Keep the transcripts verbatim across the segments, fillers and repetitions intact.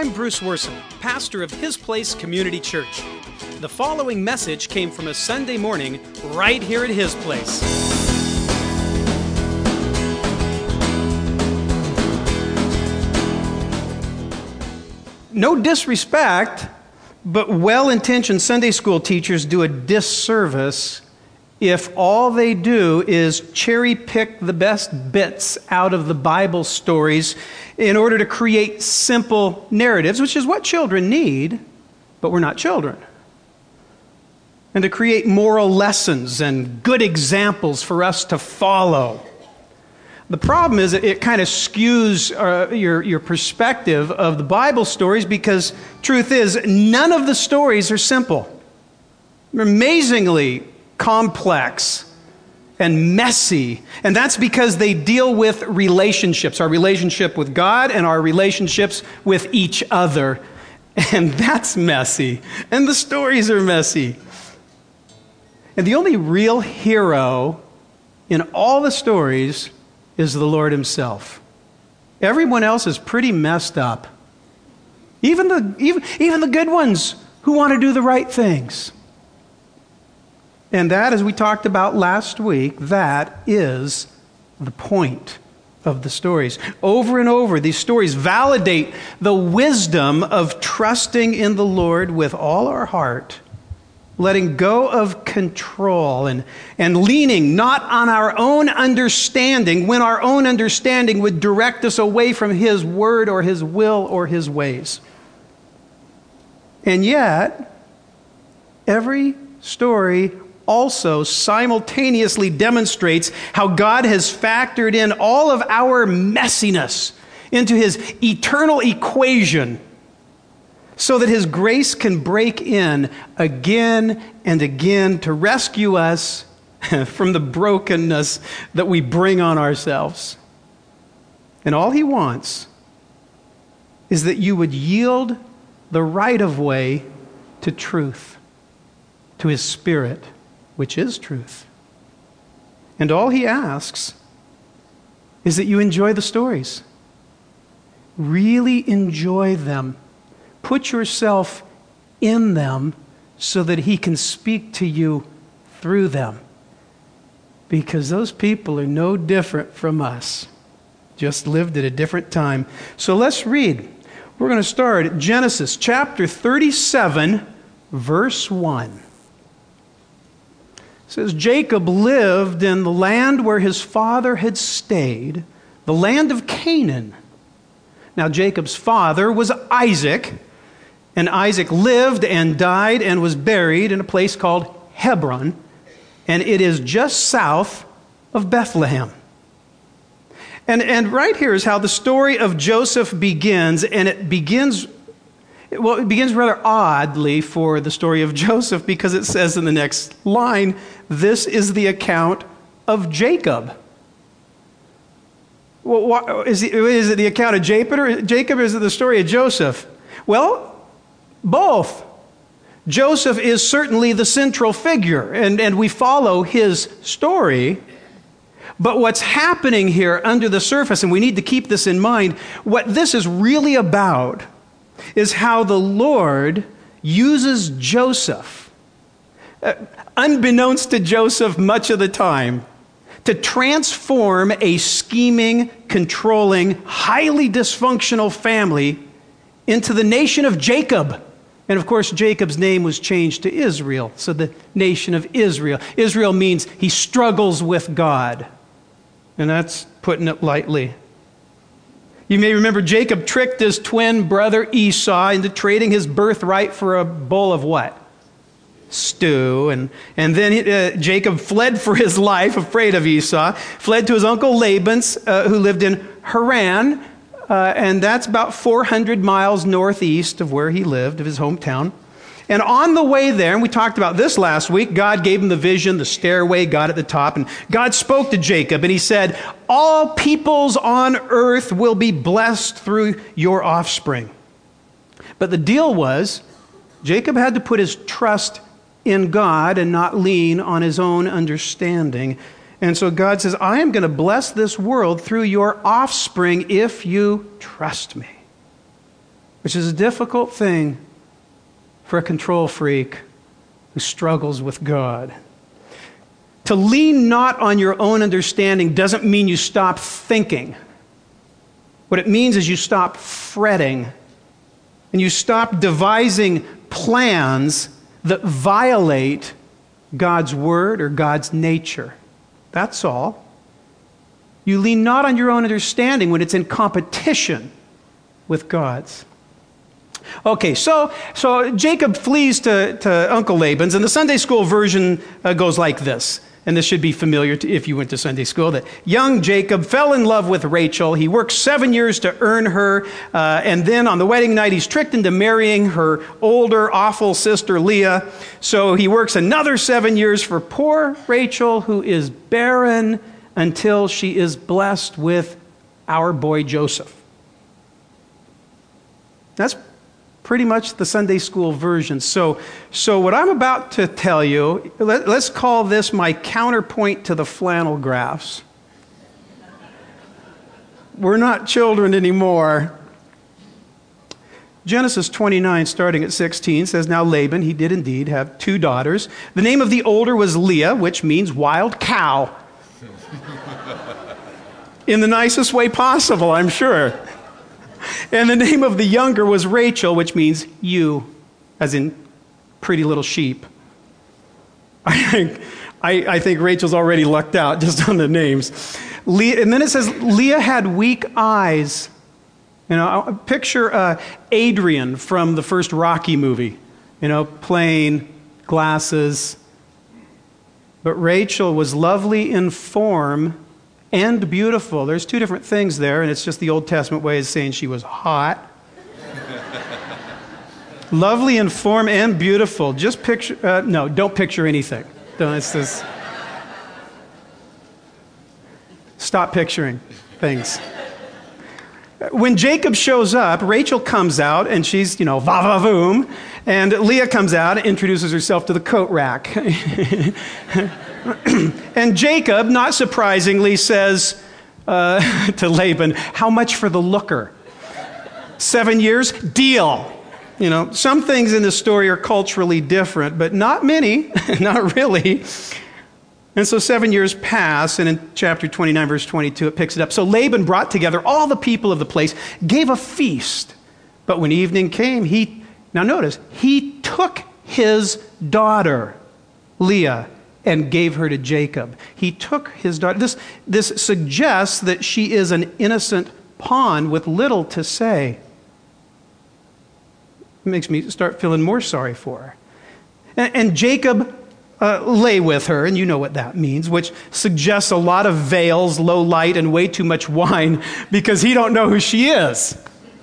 I'm Bruce Worson, pastor of His Place Community Church. The following message came from a Sunday morning right here at His Place. No disrespect, but well-intentioned Sunday school teachers do a disservice if all they do is cherry-pick the best bits out of the Bible stories in order to create simple narratives, which is what children need, but we're not children. And to create moral lessons and good examples for us to follow. The problem is that it kind of skews uh, your, your perspective of the Bible stories because truth is, none of the stories are simple. They're amazingly complex and messy. And that's because they deal with relationships, our relationship with God and our relationships with each other. And that's messy. And the stories are messy. And the only real hero in all the stories is the Lord Himself. Everyone else is pretty messed up. Even the, even, even the good ones who want to do the right things. And that, as we talked about last week, that is the point of the stories. Over and over, these stories validate the wisdom of trusting in the Lord with all our heart, letting go of control and, and leaning not on our own understanding when our own understanding would direct us away from His word or His will or His ways. And yet, every story also simultaneously demonstrates how God has factored in all of our messiness into His eternal equation so that His grace can break in again and again to rescue us from the brokenness that we bring on ourselves. And all He wants is that you would yield the right of way to truth, to His Spirit, which is truth. And all He asks is that you enjoy the stories. Really enjoy them. Put yourself in them so that He can speak to you through them. Because those people are no different from us. Just lived at a different time. So let's read. We're going to start at Genesis chapter thirty-seven, verse one. It says, Jacob lived in the land where his father had stayed, the land of Canaan. Now Jacob's father was Isaac, and Isaac lived and died and was buried in a place called Hebron, and it is just south of Bethlehem. And, and right here is how the story of Joseph begins, and it begins Well, it begins rather oddly for the story of Joseph because it says in the next line, this is the account of Jacob. Well, what, is, it, is it the account of Jacob or, Jacob or is it the story of Joseph? Well, both. Joseph is certainly the central figure, and, and we follow his story. But what's happening here under the surface, and we need to keep this in mind, what this is really about is how the Lord uses Joseph, uh, unbeknownst to Joseph much of the time, to transform a scheming, controlling, highly dysfunctional family into the nation of Jacob. And of course, Jacob's name was changed to Israel, so the nation of Israel. Israel means he struggles with God. And that's putting it lightly. You may remember Jacob tricked his twin brother Esau into trading his birthright for a bowl of what? Stew. And, and then uh, Jacob fled for his life, afraid of Esau, fled to his uncle Laban's, uh, who lived in Haran, uh, and that's about four hundred miles northeast of where he lived, of his hometown. And on the way there, and we talked about this last week, God gave him the vision, the stairway, God at the top, and God spoke to Jacob, and He said, all peoples on earth will be blessed through your offspring. But the deal was, Jacob had to put his trust in God and not lean on his own understanding. And so God says, I am going to bless this world through your offspring if you trust me. which is a difficult thing for a control freak who struggles with God. To lean not on your own understanding doesn't mean you stop thinking. What it means is you stop fretting and you stop devising plans that violate God's word or God's nature. That's all. You lean not on your own understanding when it's in competition with God's. Okay, so so Jacob flees to, to Uncle Laban's, and the Sunday school version uh, goes like this. And this should be familiar to, if you went to Sunday school, that young Jacob fell in love with Rachel. He worked seven years to earn her, uh, and then on the wedding night, he's tricked into marrying her older, awful sister, Leah. So he works another seven years for poor Rachel, who is barren until she is blessed with our boy Joseph. That's pretty much the Sunday school version. So, so what I'm about to tell you, let, let's call this my counterpoint to the flannel graphs. We're not children anymore. Genesis twenty-nine, starting at sixteen, says, Now Laban, he did indeed have two daughters. The name of the older was Leah, which means wild cow. In the nicest way possible, I'm sure. And the name of the younger was Rachel, which means you, as in pretty little sheep. I think, I, I think Rachel's already lucked out just on the names. Leah, and then it says, Leah had weak eyes. You know, picture uh, Adrian from the first Rocky movie. You know, plain glasses. But Rachel was lovely in form and beautiful. There's two different things there, and it's just the Old Testament way of saying she was hot. Lovely in form and beautiful. Just picture, uh, no, don't picture anything. Don't, it's this. Stop picturing things. When Jacob shows up, Rachel comes out, and she's, you know, va-va-voom, and Leah comes out and introduces herself to the coat rack. And Jacob, not surprisingly, says uh, to Laban, how much for the looker? Seven years? Deal. You know, some things in this story are culturally different, but not many, not really. And so seven years pass, and in chapter twenty-nine, verse twenty-two, it picks it up. So Laban brought together all the people of the place, gave a feast. But when evening came, he, now notice, he took his daughter, Leah, and gave her to Jacob. He took his daughter. This, this suggests that she is an innocent pawn with little to say. It makes me start feeling more sorry for her. And, and Jacob uh, lay with her, and you know what that means, which suggests a lot of veils, low light, and way too much wine, because he don't know who she is.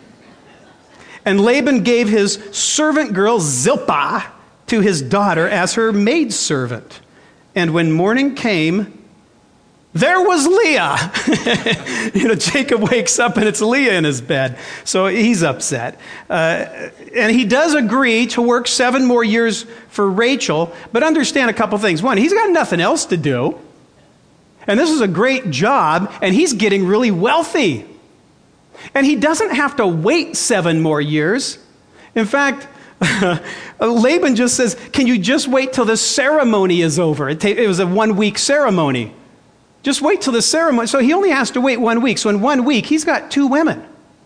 And Laban gave his servant girl Zilpah to his daughter as her maidservant. And when morning came, there was Leah. You know, Jacob wakes up and it's Leah in his bed. So he's upset. Uh, and he does agree to work seven more years for Rachel, but understand a couple things. One, he's got nothing else to do. And this is a great job, and he's getting really wealthy. And he doesn't have to wait seven more years. In fact, Laban just says, can you just wait till the ceremony is over? It, ta- it was a one-week ceremony. Just wait till the ceremony. So he only has to wait one week. So in one week, he's got two women.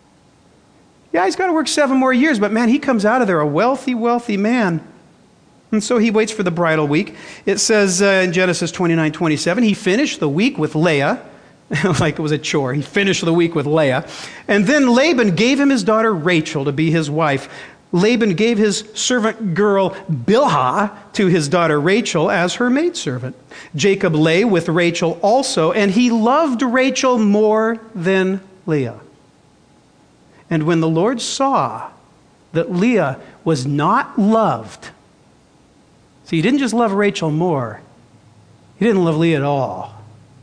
Yeah, he's got to work seven more years, but man, he comes out of there a wealthy, wealthy man. And so he waits for the bridal week. It says uh, in Genesis twenty-nine twenty-seven, he finished the week with Leah, like it was a chore. He finished the week with Leah. And then Laban gave him his daughter Rachel to be his wife. Laban gave his servant girl Bilhah to his daughter Rachel as her maidservant. Jacob lay with Rachel also, and he loved Rachel more than Leah. And when the Lord saw that Leah was not loved, see, he didn't just love Rachel more, he didn't love Leah at all.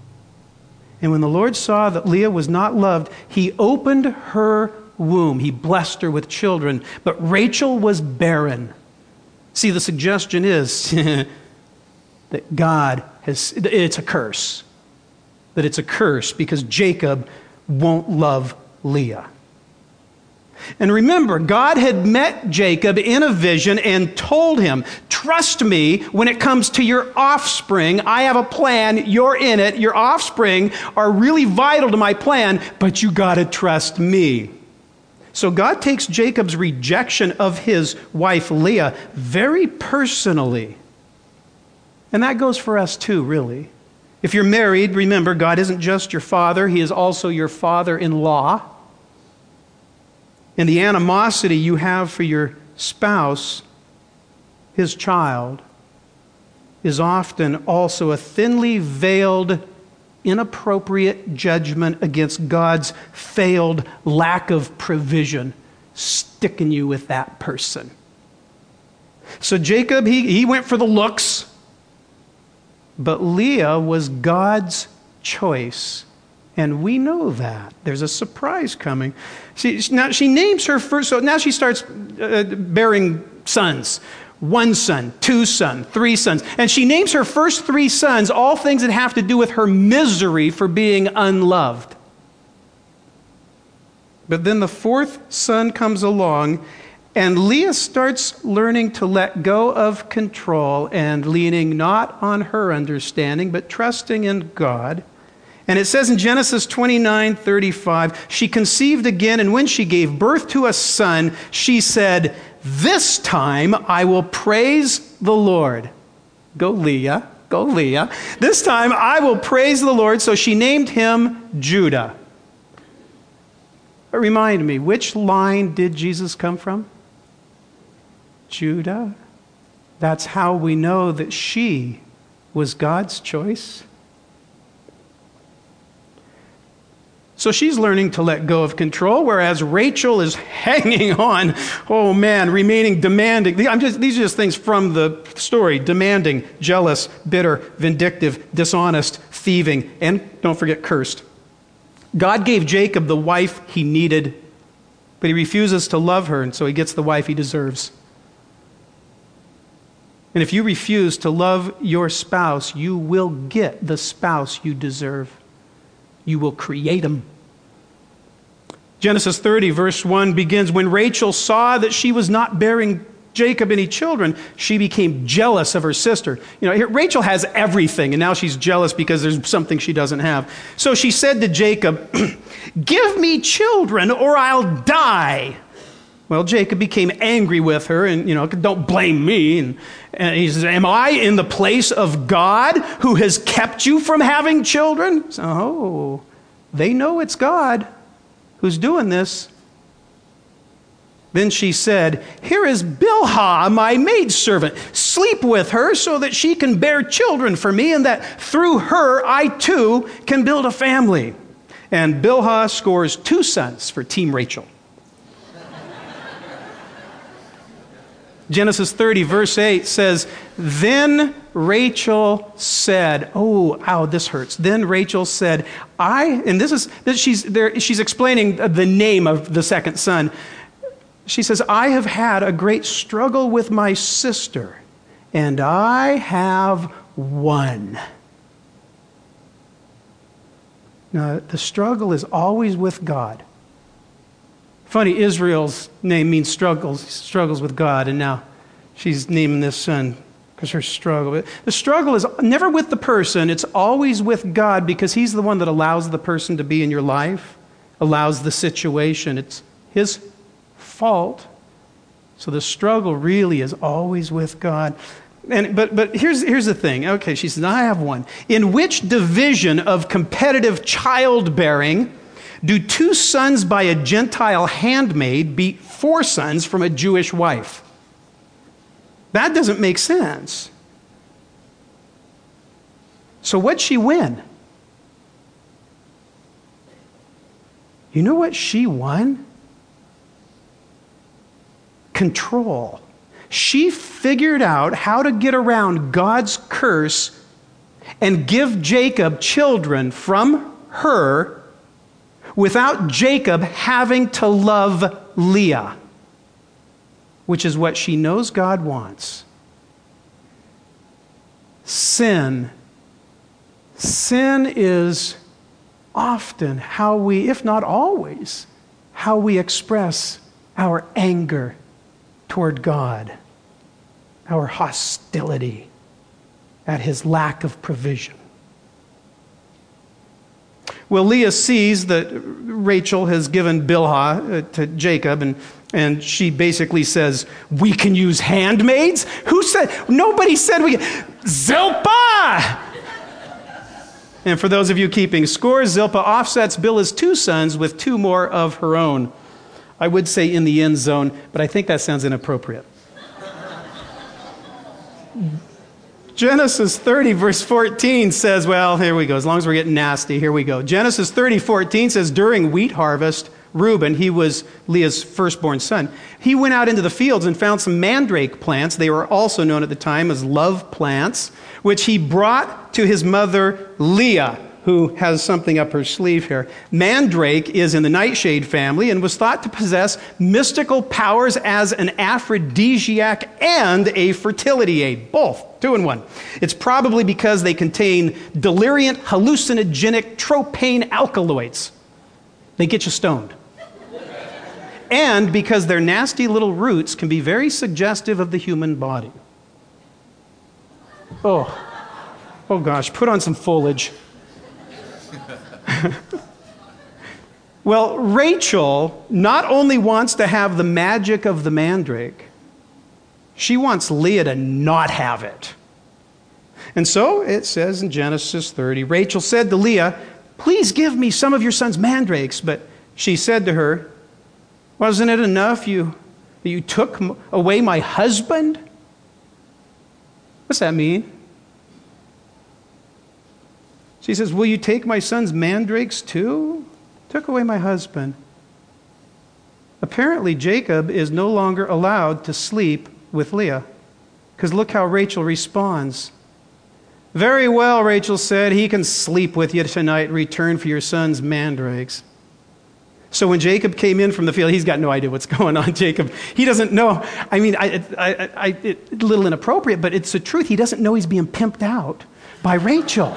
And when the Lord saw that Leah was not loved, he opened her womb. He blessed her with children, but Rachel was barren. See, the suggestion is that God has, it's a curse. That it's a curse because Jacob won't love Leah. And remember, God had met Jacob in a vision and told him, trust me when it comes to your offspring. I have a plan. You're in it. Your offspring are really vital to my plan, but you got to trust me. So God takes Jacob's rejection of his wife Leah very personally. And that goes for us too, really. If you're married, remember, God isn't just your father. He is also your father-in-law. And the animosity you have for your spouse, his child, is often also a thinly veiled, inappropriate judgment against God's failed lack of provision, sticking you with that person. So Jacob, he, he went for the looks, but Leah was God's choice. And we know that. There's a surprise coming. She, now she names her first, so now she starts uh, bearing sons. One son, two sons, three sons. And she names her first three sons all things that have to do with her misery for being unloved. But then the fourth son comes along, and Leah starts learning to let go of control and leaning not on her understanding, but trusting in God. And it says in Genesis twenty-nine thirty-five, she conceived again, and when she gave birth to a son, she said, this time I will praise the Lord. Go Leah, go Leah. This time I will praise the Lord. So she named him Judah. But remind me, which line did Jesus come from? Judah. That's how we know that she was God's choice. So she's learning to let go of control, whereas Rachel is hanging on, oh man, remaining demanding. I'm just, these are just things from the story. Demanding, jealous, bitter, vindictive, dishonest, thieving, and don't forget, cursed. God gave Jacob the wife he needed, but he refuses to love her, and so he gets the wife he deserves. And if you refuse to love your spouse, you will get the spouse you deserve. You will create them. Genesis thirty, verse one begins, when Rachel saw that she was not bearing Jacob any children, she became jealous of her sister. You know, here, Rachel has everything, and now she's jealous because there's something she doesn't have. So she said to Jacob, give me children or I'll die. Well, Jacob became angry with her, and, you know, don't blame me. And, and he says, am I in the place of God who has kept you from having children? So, oh, they know it's God who's doing this. Then she said, here is Bilhah, my maidservant. Sleep with her so that she can bear children for me, and that through her I too can build a family. And Bilhah scores two sons for Team Rachel. Genesis thirty, verse eight says, then Rachel said, oh, ow, this hurts. Then Rachel said, I, and this is, this, she's, there, she's explaining the name of the second son. She says, I have had a great struggle with my sister, and I have won. Now, the struggle is always with God. Funny, Israel's name means struggles, struggles with God, and now she's naming this son because her struggle. But the struggle is never with the person, it's always with God, because he's the one that allows the person to be in your life, allows the situation. It's his fault. So the struggle really is always with God. And but but here's here's the thing. Okay, she says, I have one. In which division of competitive childbearing do two sons by a Gentile handmaid beat four sons from a Jewish wife? That doesn't make sense. So what'd she win? You know what she won? Control. She figured out how to get around God's curse and give Jacob children from her without Jacob having to love Leah, which is what she knows God wants. Sin. Sin is often how we, if not always, how we express our anger toward God, our hostility at his lack of provision. Well, Leah sees that Rachel has given Bilhah uh, to Jacob, and, and she basically says, we can use handmaids? Who said? Nobody said we can. Zilpah! And for those of you keeping score, Zilpah offsets Bilhah's two sons with two more of her own. I would say in the end zone, but I think that sounds inappropriate. Genesis thirty, verse fourteen says, well, here we go. As long as we're getting nasty, here we go. Genesis thirty, fourteen says, during wheat harvest, Reuben, he was Leah's firstborn son, he went out into the fields and found some mandrake plants. They were also known at the time as love plants, which he brought to his mother Leah, who has something up her sleeve here. Mandrake is in the nightshade family and was thought to possess mystical powers as an aphrodisiac and a fertility aid. Both, two in one. It's probably because they contain deliriant, hallucinogenic tropane alkaloids. They get you stoned. And because their nasty little roots can be very suggestive of the human body. Oh, oh gosh, put on some foliage. Well, Rachel not only wants to have the magic of the mandrake, she wants Leah to not have it. And so it says in Genesis thirty, Rachel said to Leah, please give me some of your son's mandrakes. But she said to her, wasn't it enough you, you took away my husband? What's that mean? She says, will you take my son's mandrakes too? Took away my husband. Apparently, Jacob is no longer allowed to sleep with Leah. Because look how Rachel responds. Very well, Rachel said, he can sleep with you tonight in return for your son's mandrakes. So when Jacob came in from the field, he's got no idea what's going on, Jacob. He doesn't know. I mean, I, I, I, it's a little inappropriate, but it's the truth. He doesn't know he's being pimped out by Rachel.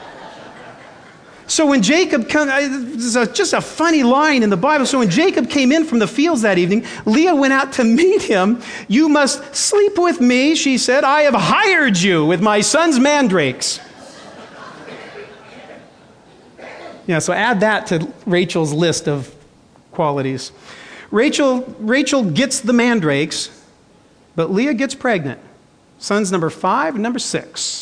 So when Jacob comes, this is just a funny line in the Bible. So when Jacob came in from the fields that evening, Leah went out to meet him. You must sleep with me, she said. I have hired you with my son's mandrakes. Yeah, so add that to Rachel's list of qualities. Rachel, Rachel gets the mandrakes, but Leah gets pregnant. Sons number five and number six.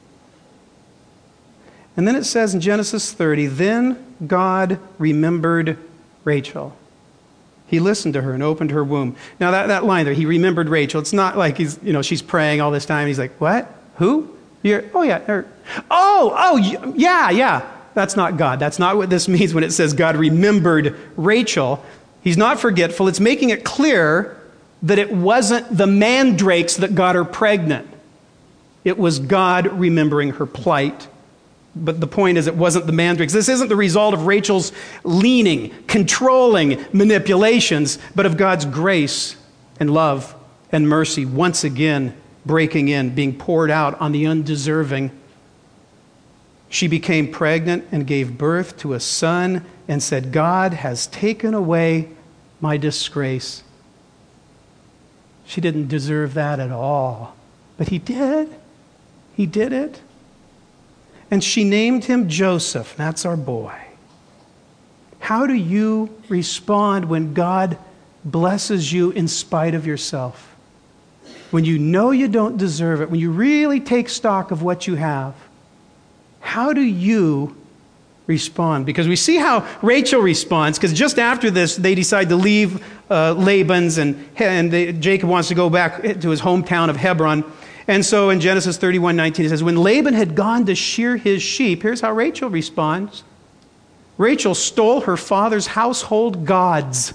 And then it says in Genesis thirty, then God remembered Rachel. He listened to her and opened her womb. Now that, that line there, he remembered Rachel. It's not like he's, you know, she's praying all this time. He's like, what? Who? You're, oh yeah. Her. Oh, oh, yeah, yeah. That's not God. That's not what this means when it says God remembered Rachel. He's not forgetful. It's making it clear that it wasn't the mandrakes that got her pregnant. It was God remembering her plight. But the point is, it wasn't the mandrakes. This isn't the result of Rachel's leaning, controlling manipulations, but of God's grace and love and mercy once again breaking in, being poured out on the undeserving. She became pregnant and gave birth to a son and said, God has taken away my disgrace. She didn't deserve that at all, but he did. He did it. And she named him Joseph. That's our boy. How do you respond when God blesses you in spite of yourself? When you know you don't deserve it, when you really take stock of what you have, how do you respond? Because we see how Rachel responds, because just after this, they decide to leave uh, Laban's, and, and they, Jacob wants to go back to his hometown of Hebron. And so in Genesis thirty-one nineteen, it says, when Laban had gone to shear his sheep, here's how Rachel responds. Rachel stole her father's household gods.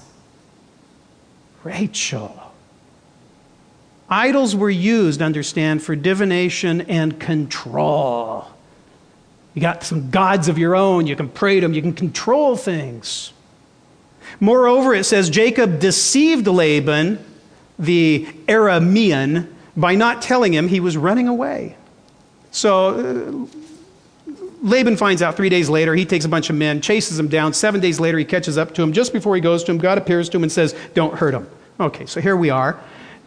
Rachel. Idols were used, understand, for divination and control. You got some gods of your own. You can pray to them. You can control things. Moreover, it says Jacob deceived Laban, the Aramean, by not telling him he was running away. So uh, Laban finds out three days later. He takes a bunch of men, chases them down. Seven days later, he catches up to him. Just before he goes to him, God appears to him and says, don't hurt him. Okay, so here we are.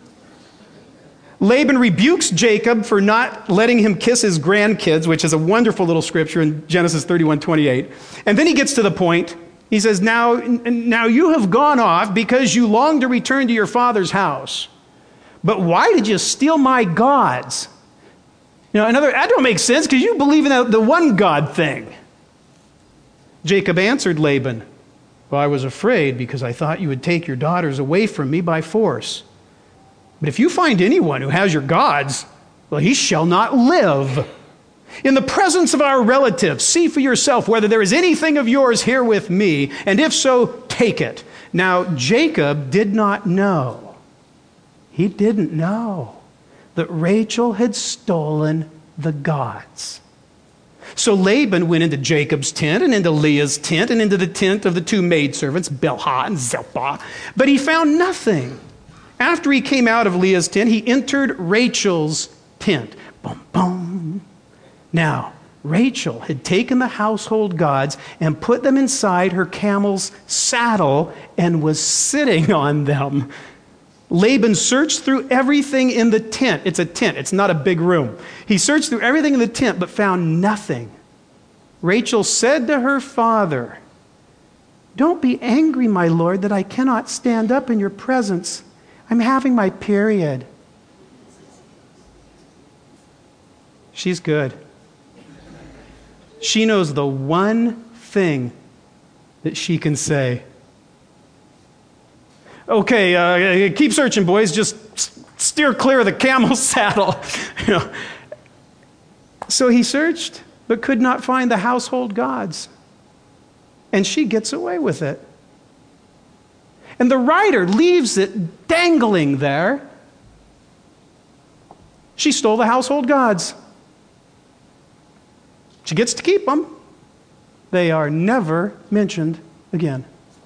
Laban rebukes Jacob for not letting him kiss his grandkids, which is a wonderful little scripture in Genesis thirty-one twenty-eight. And then he gets to the point. He says, now, now you have gone off because you long to return to your father's house. But why did you steal my gods? You know, another, that don't make sense because you believe in the, the one God thing. Jacob answered Laban, well, I was afraid because I thought you would take your daughters away from me by force. But if you find anyone who has your gods, well, he shall not live. In the presence of our relatives, see for yourself whether there is anything of yours here with me, and if so, take it. Now, Jacob did not know. He didn't know that Rachel had stolen the gods. So Laban went into Jacob's tent and into Leah's tent and into the tent of the two maidservants, Bilhah and Zilpah, but he found nothing. After he came out of Leah's tent, he entered Rachel's tent. Boom, boom. Now, Rachel had taken the household gods and put them inside her camel's saddle and was sitting on them. Laban searched through everything in the tent. It's a tent. It's not a big room. He searched through everything in the tent but found nothing. Rachel said to her father, don't be angry, my lord, that I cannot stand up in your presence. I'm having my period. She's good. She knows the one thing that she can say. Okay, uh, keep searching, boys. Just steer clear of the camel's saddle. You know. So he searched, but could not find the household gods. And she gets away with it. And the writer leaves it dangling there. She stole the household gods. She gets to keep them. They are never mentioned again.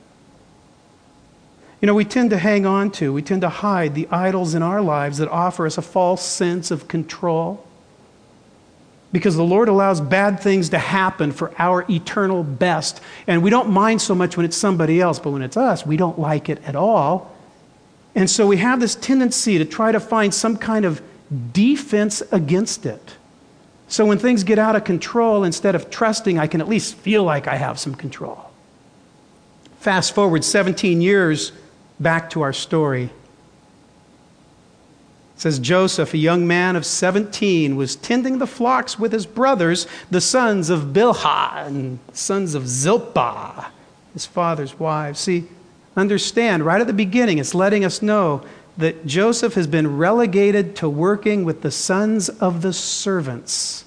You know, we tend to hang on to, we tend to hide the idols in our lives that offer us a false sense of control. Because the Lord allows bad things to happen for our eternal best. And we don't mind so much when it's somebody else, but when it's us, we don't like it at all. And so we have this tendency to try to find some kind of defense against it. So when things get out of control, instead of trusting, I can at least feel like I have some control. Fast forward seventeen years back to our story. It says Joseph, a young man of seventeen, was tending the flocks with his brothers, the sons of Bilhah and sons of Zilpah, his father's wives. See, understand, right at the beginning, it's letting us know that Joseph has been relegated to working with the sons of the servants.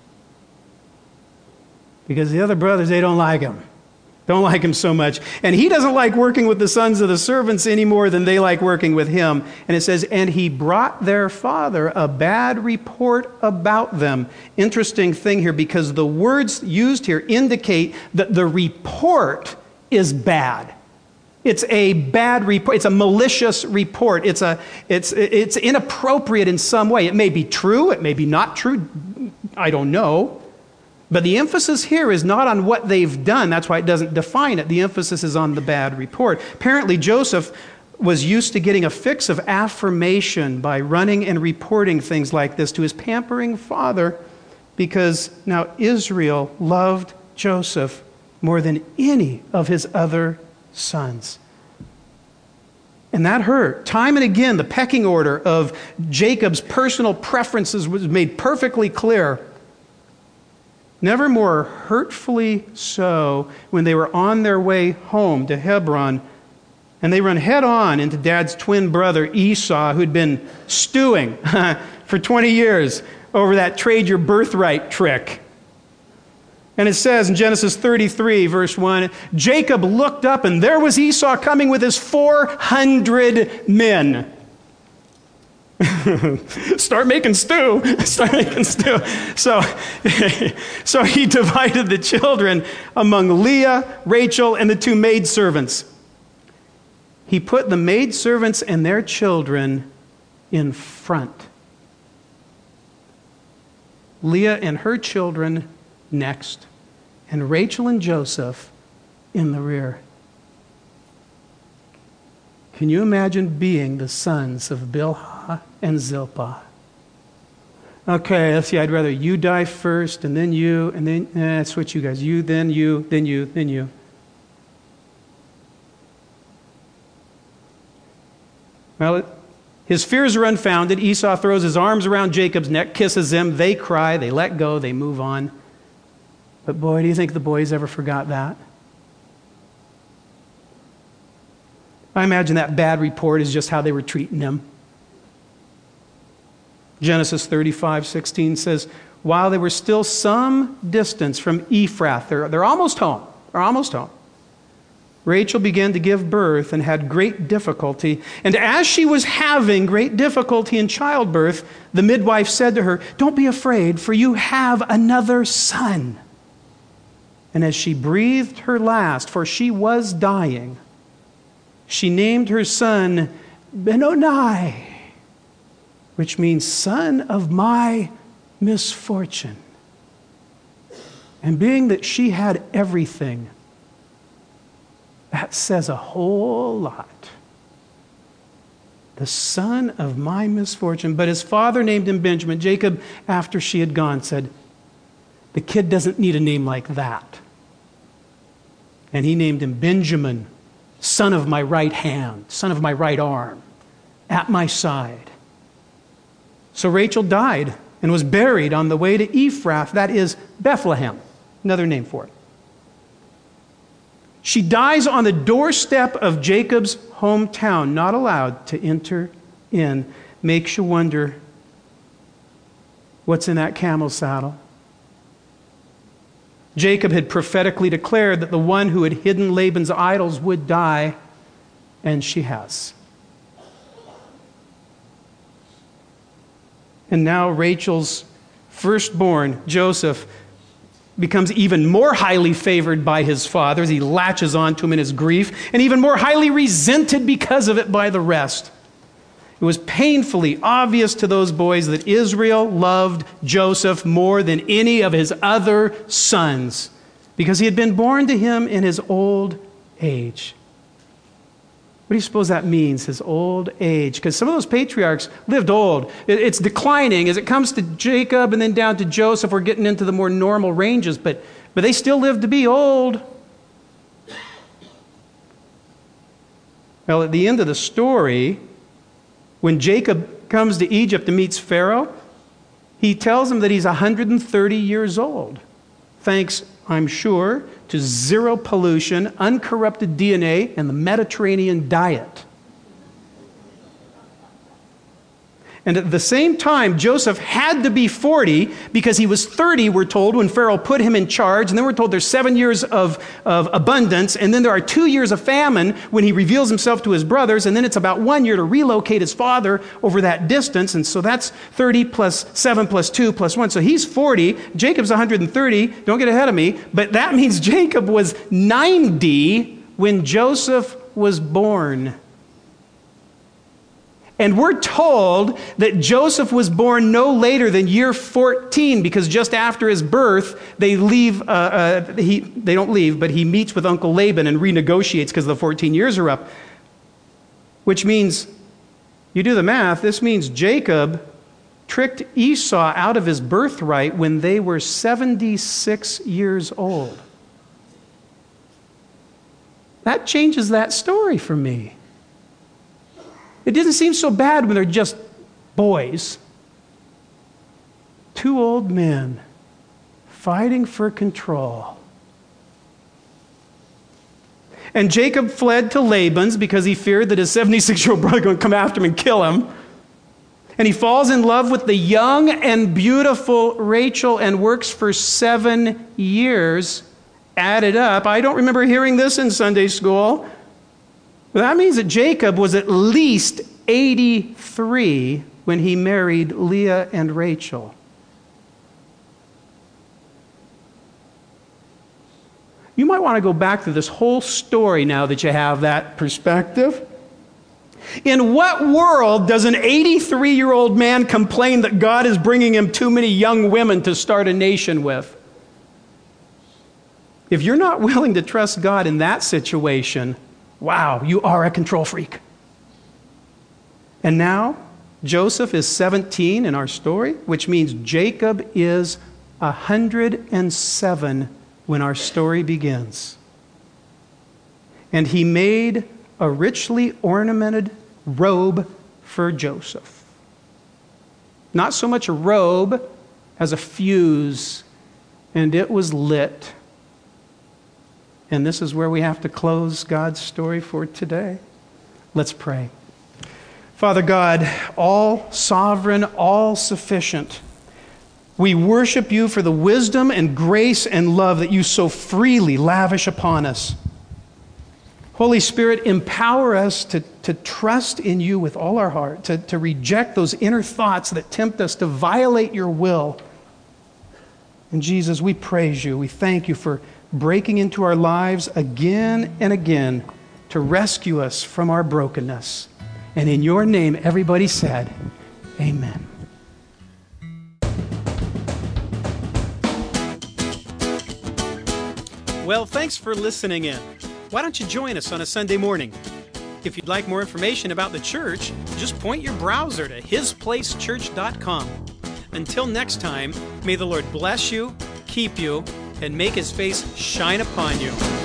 Because the other brothers, they don't like him. Don't like him so much. And he doesn't like working with the sons of the servants any more than they like working with him. And it says, and he brought their father a bad report about them. Interesting thing here, because the words used here indicate that the report is bad. It's a bad report. It's a malicious report. It's a, it's, it's inappropriate in some way. It may be true. It may be not true. I don't know. But the emphasis here is not on what they've done. That's why it doesn't define it. The emphasis is on the bad report. Apparently, Joseph was used to getting a fix of affirmation by running and reporting things like this to his pampering father, because now Israel loved Joseph more than any of his other sons. And that hurt. Time and again, the pecking order of Jacob's personal preferences was made perfectly clear. Never more hurtfully so when they were on their way home to Hebron, and they run head on into Dad's twin brother Esau, who'd been stewing for twenty years over that trade your birthright trick. And it says in Genesis thirty-three, verse one, Jacob looked up, and there was Esau coming with his four hundred men. Start making stew. Start making stew. So, so he divided the children among Leah, Rachel, and the two maidservants. He put the maidservants and their children in front. Leah and her children next, and Rachel and Joseph in the rear. Can you imagine being the sons of Bilhah and Zilpah? Okay, let's see, I'd rather you die first, and then you, and then, eh, switch you guys. You, then you, then you, then you. Well, it, his fears are unfounded. Esau throws his arms around Jacob's neck, kisses him. They cry, they let go, they move on. But boy, do you think the boys ever forgot that? I imagine that bad report is just how they were treating him. Genesis thirty-five sixteen says, while they were still some distance from Ephrath, they're, they're almost home, they're almost home, Rachel began to give birth and had great difficulty. And as she was having great difficulty in childbirth, the midwife said to her, don't be afraid, for you have another son. And as she breathed her last, for she was dying, she named her son Benoni, which means son of my misfortune. And being that she had everything, that says a whole lot. The son of my misfortune. But his father named him Benjamin. Jacob, after she had gone, said, the kid doesn't need a name like that. And he named him Benjamin, son of my right hand, son of my right arm, at my side. So Rachel died and was buried on the way to Ephrath, that is Bethlehem, another name for it. She dies on the doorstep of Jacob's hometown, not allowed to enter in. Makes you wonder what's in that camel saddle. Jacob had prophetically declared that the one who had hidden Laban's idols would die, and she has. And now Rachel's firstborn, Joseph, becomes even more highly favored by his father as he latches onto him in his grief, and even more highly resented because of it by the rest. It was painfully obvious to those boys that Israel loved Joseph more than any of his other sons because he had been born to him in his old age. What do you suppose that means, his old age? Because some of those patriarchs lived old. It's declining. As it comes to Jacob and then down to Joseph, we're getting into the more normal ranges, but, but they still lived to be old. Well, at the end of the story, when Jacob comes to Egypt and meets Pharaoh, he tells him that he's one hundred thirty years old. Thanks, I'm sure, to zero pollution, uncorrupted D N A, and the Mediterranean diet. And at the same time, Joseph had to be forty because he was thirty, we're told, when Pharaoh put him in charge. And then we're told there's seven years of, of abundance. And then there are two years of famine when he reveals himself to his brothers. And then it's about one year to relocate his father over that distance. And so that's thirty plus seven plus two plus one. So he's forty. Jacob's one hundred thirty. Don't get ahead of me. But that means Jacob was ninety when Joseph was born. And we're told that Joseph was born no later than year fourteen because just after his birth, they leave, uh, uh, he, they don't leave, but he meets with Uncle Laban and renegotiates because the fourteen years are up. Which means, you do the math, this means Jacob tricked Esau out of his birthright when they were seventy-six years old. That changes that story for me. It didn't seem so bad when they're just boys. Two old men fighting for control. And Jacob fled to Laban's because he feared that his seventy-six-year-old brother was going to come after him and kill him. And he falls in love with the young and beautiful Rachel and works for seven years. Added up, I don't remember hearing this in Sunday school. But that means that Jacob was at least eighty-three when he married Leah and Rachel. You might want to go back to this whole story now that you have that perspective. In what world does an eighty-three-year-old man complain that God is bringing him too many young women to start a nation with? If you're not willing to trust God in that situation, wow, you are a control freak. And now, Joseph is seventeen in our story, which means Jacob is one hundred seven when our story begins. And he made a richly ornamented robe for Joseph. Not so much a robe as a fuse, and it was lit. And this is where we have to close God's story for today. Let's pray. Father God, all sovereign, all sufficient, we worship you for the wisdom and grace and love that you so freely lavish upon us. Holy Spirit, empower us to, to trust in you with all our heart, to, to reject those inner thoughts that tempt us to violate your will. And Jesus, we praise you. We thank you for breaking into our lives again and again to rescue us from our brokenness. And in your name, everybody said, amen. Well, thanks for listening in. Why don't you join us on a Sunday morning? If you'd like more information about the church, just point your browser to his place church dot com. Until next time, may the Lord bless you, keep you, and make his face shine upon you.